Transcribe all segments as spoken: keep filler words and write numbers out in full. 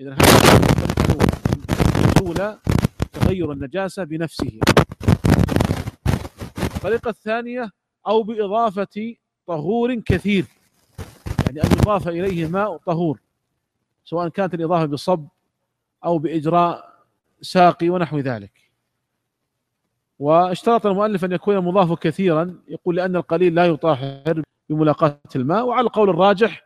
إذا هذا الطريقة الأولى يزول تغير النجاسة بنفسه. الطريقة الثانية أو بإضافة طهور كثير، يعني أن يضاف إليه ماء طهور، سواء كانت الإضافة بصب أو بإجراء ساقي ونحو ذلك. واشترط المؤلف أن يكون المضاف كثيرا، يقول لأن القليل لا يطهر بملاقاة الماء، وعلى القول الراجح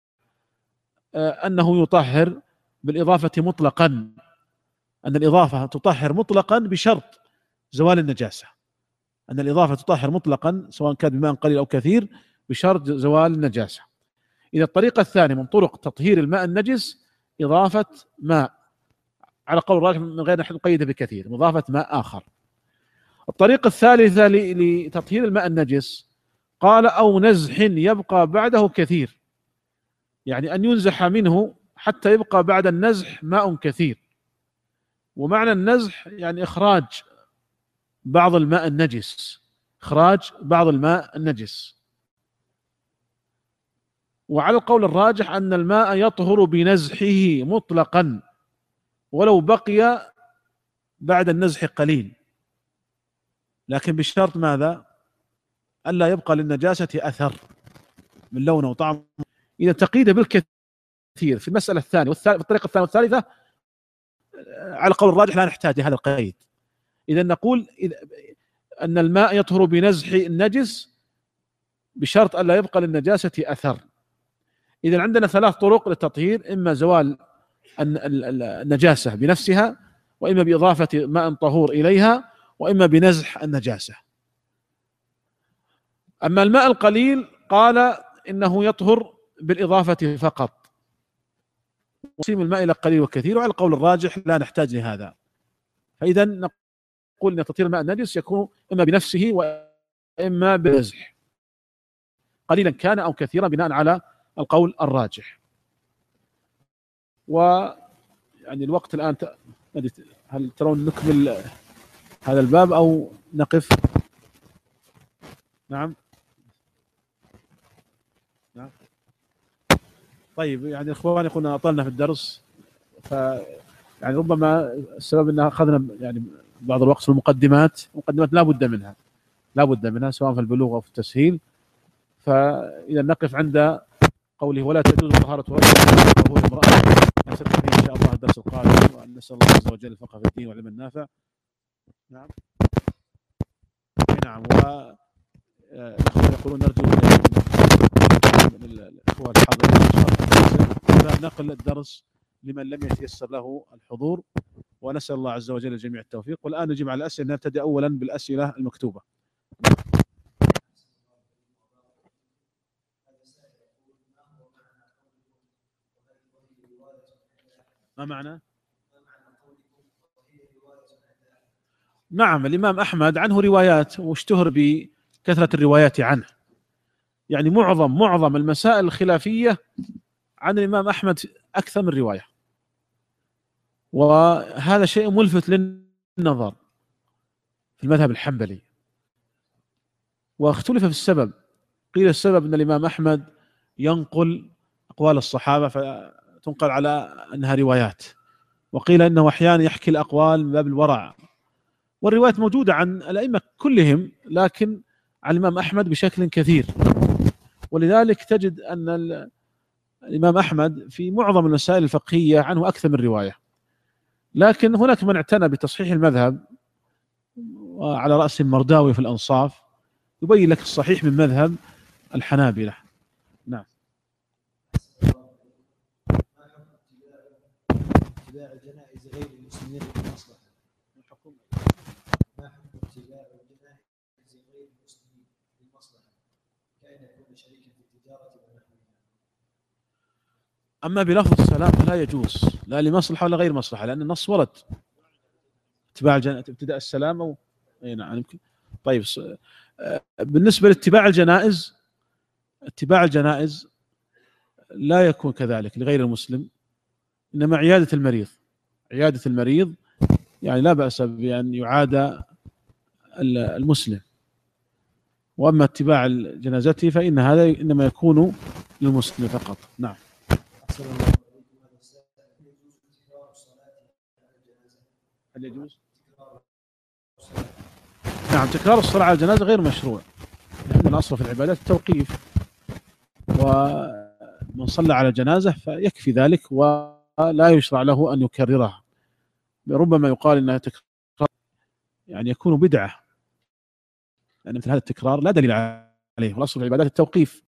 أنه يطهر بالإضافة مطلقا، أن الإضافة تطهر مطلقا بشرط زوال النجاسة، أن الإضافة تطهر مطلقا سواء كان بماء قليل أو كثير بشرط زوال النجاسة. إذا الطريقة الثانية من طرق تطهير الماء النجس إضافة ماء، على قول الراجح من غير أن نقيد بكثير، إضافة ماء آخر. الطريقة الثالثة لتطهير الماء النجس قال أو نزح يبقى بعده كثير، يعني أن ينزح منه حتى يبقى بعد النزح ماء كثير. ومعنى النزح يعني إخراج بعض الماء النجس، إخراج بعض الماء النجس. وعلى القول الراجح أن الماء يطهر بنزحه مطلقا ولو بقي بعد النزح قليل، لكن بشرط ماذا؟ ألا يبقى للنجاسة أثر من لونه وطعم. إذا تقيد بالكثير في المسألة الثانية والثالثة، الطريقة الثانية والثالثة على قول الراجح لا نحتاج لهذا القيد. إذا نقول أن الماء يطهر بنزح النجس بشرط ألا يبقى للنجاسة أثر. إذا عندنا ثلاث طرق للتطهير: إما زوال النجاسة بنفسها، وإما بإضافة ماء طهور إليها، وإما بنزح النجاسة. أما الماء القليل قال إنه يطهر بالإضافة فقط، وقسم الماء إلى قليل وكثير، وعلى القول الراجح لا نحتاج لهذا. فإذا نقول أن تطهير الماء النجس يكون إما بنفسه وإما بنزح، قليلا كان أو كثيرا، بناء على القول الراجح. ويعني الوقت الآن، هل ترون نكمل هذا الباب أو نقف؟ نعم نعم طيب، يعني إخواني قلنا أطلنا في الدرس، ف يعني ربما السبب أن أخذنا يعني بعض الوقت في المقدمات. المقدمات لا بد منها، لا بد منها سواء في البلوغ أو في التسهيل. فإذا نقف عند قوله ولا تجوز طهارة رجل وهو امرأة، نستكمل إن شاء الله الدرس القادم، وأن نسأل الله عز وجل الفقه في الدين والعلم النافع. نعم نعم و يقولون نرجو من الإخوة الحاضرين نقل الدرس لمن لم يتيسر له الحضور، ونسأل الله عز وجل الجميع التوفيق. والآن نجيب على الأسئلة. نبتدئ أولا بالأسئلة المكتوبة. ما معنى؟ نعم، الإمام أحمد عنه روايات واشتهر بكثرة الروايات عنه، يعني معظم معظم المسائل الخلافية عن الإمام أحمد أكثر من رواية، وهذا شيء ملفت للنظر في المذهب الحنبلي. واختلف في السبب، قيل السبب أن الإمام أحمد ينقل أقوال الصحابة فتنقل على أنها روايات، وقيل أنه أحيانا يحكي الأقوال من باب الورع، والروايات موجودة عن الأئمة كلهم لكن عن الإمام أحمد بشكل كثير. ولذلك تجد أن الإمام أحمد في معظم المسائل الفقهية عنه أكثر من رواية. لكن هناك من اعتنى بتصحيح المذهب، وعلى رأس المرداوي في الأنصاف يبين لك الصحيح من مذهب الحنابلة. نعم. اتباع الجنائز غير المسلمين للمصلحة. ما حكم اتباع الجنائز غير المسلمين للمصلحة كأن يكون شريكا في التجارة ونحوها؟ أما بلفظ السلام فلا يجوز، لا لمصلحة ولا غير مصلحة، لأن النص ورد اتباع الجنائز، ابتداء السلام أو أي نعم يمكن. طيب، بالنسبة لاتباع الجنائز، اتباع الجنائز لا يكون كذلك لغير المسلم، إنما عيادة المريض، عيادة المريض يعني لا بأس بأن يعاد المسلم. وأما اتباع جنازته فإن هذا إنما يكون للمسلم فقط. نعم. النساء يجوز تكرار الصلاة على الجنازة؟ هل يجوز؟ تكرار الصلاة. نعم، تكرار الصلاة على الجنازة غير مشروع، لأن الأصل في العبادات التوقيف، ومن صلى على جنازة فيكفي ذلك ولا يشرع له أن يكررها. ربما يقال أنها تكرار يعني يكون بدعة، لأن مثل هذا التكرار لا دليل عليه، والأصل في العبادات التوقيف.